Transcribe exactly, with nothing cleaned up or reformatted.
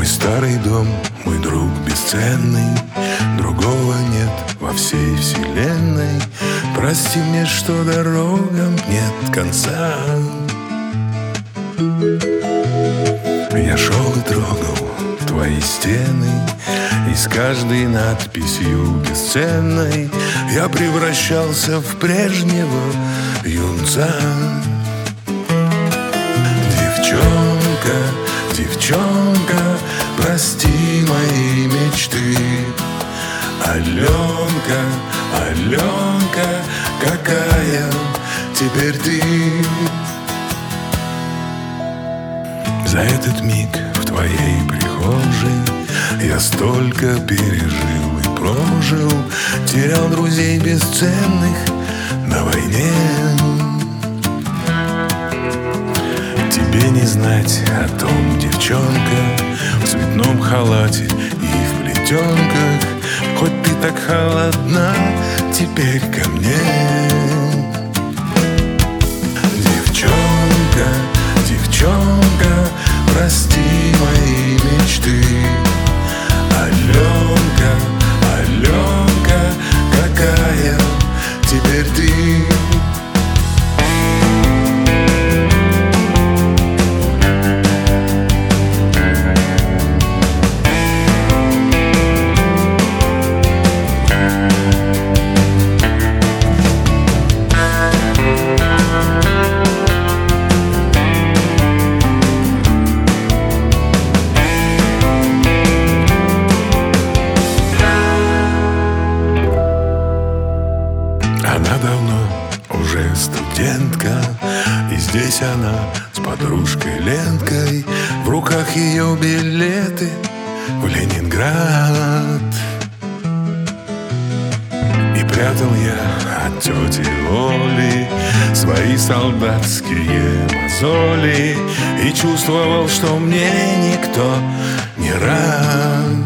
Мой старый дом, мой друг бесценный, другого нет во всей вселенной. Прости мне, что дорогам нет конца. Я шел и трогал твои стены, и с каждой надписью бесценной я превращался в прежнего юнца. Девчонка, девчонка, прости мои мечты. Аленка, Аленка, какая теперь ты? За этот миг в твоей прихожей я столько пережил и прожил, терял друзей бесценных на войне. Тебе не знать о том, девчонка, в цветном халате и в плетенках, хоть ты так холодна теперь ко мне. Девчонка, девчонка, прости мои мечты. Аленка, Аленка, какая теперь ты? Она давно уже студентка, и здесь она с подружкой Ленкой. В руках ее билеты в Ленинград. И прятал я от тети Оли свои солдатские мозоли, и чувствовал, что мне никто не рад.